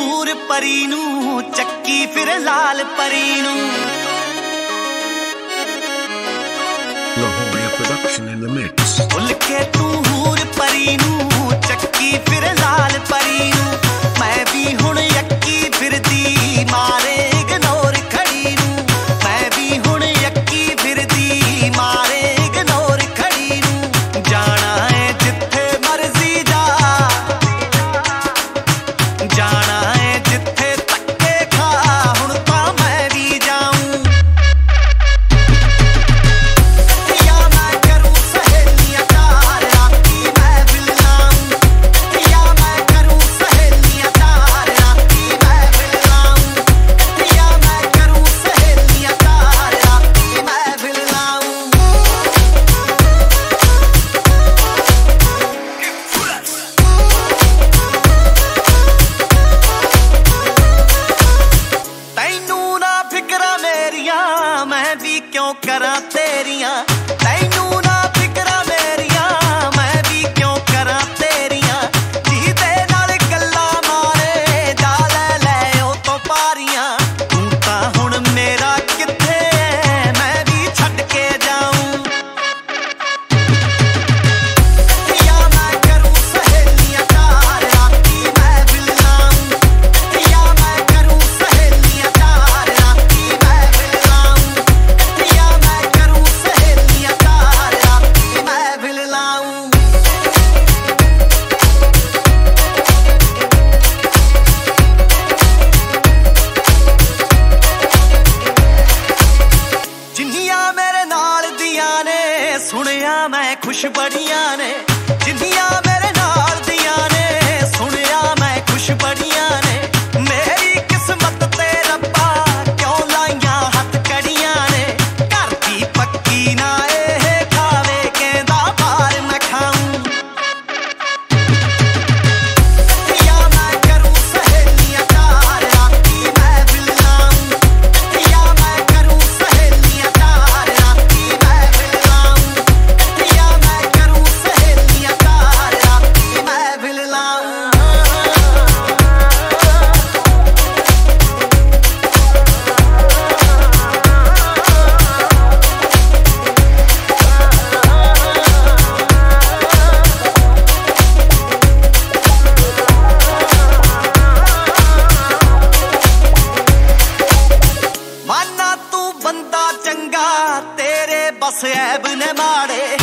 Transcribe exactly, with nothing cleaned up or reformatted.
हूर परी नू चक्की फिर लाल परी नू। Lahore production in the mix. भुल के तू हूर परी नू चक्की फिर लाल परी नू। मैं भी हुण यक्की फिरदी मारे इग्नोर खड़ी नू। मैं भी हुण यक्की फिरदी मारे इग्नोर खड़ी नू। जाना है जिथे मर्जी जा, जाना है जिथे धक्के खा, हुण तां मैं भी जाऊं। या मैं करूं सहेलियां तार राती महफिल लाऊं। या मैं करूं सहेलियां तार राती महफिल लाऊं। या मैं करूं सहेलियां तार राती महफिल लाऊं। तैनू ना फिकरा मेरियां मैं भी क्यों करा तेरियां। तैनू ना फिकरा मेरियां मैं भी क्यों करा तेरियां। जीदे नाल गल्लां मारे जा लै लै ओ तो पारियां। तू तां हुण मेरा किथे ऐ मैं भी छड्ड के जाऊं। या मैं करूं सहेलियां तार राती महफिल लाऊं। या मैं करूं सहेलियां तार राती महफिल लाऊं। या मैं करूं सहेलियां तार राती महफिल लाऊं। जिन्नियां मेरे नाल दियां ने सुनिया मैं खुश बड़ियां ने। जिन्नियां मेरे नाल दियां ने सुनिया मैं खुश बड़ियां ने। मेरी किस्मत ते रब्बा क्यों लाइयां हथ कड़ियां ने। घर दी पक्की ना एह खावे कहंदा बाहर मैं खाऊं। या मैं करूं सहेलियां तार राती महफिल लाऊं। या मैं करूं सहेलियां तार राती महफिल लाऊं। या मैं करूं सहेलियां तार राती महफिल लाऊं। माना तू बंदा चंगा तेरे बस ऐब ने माड़े।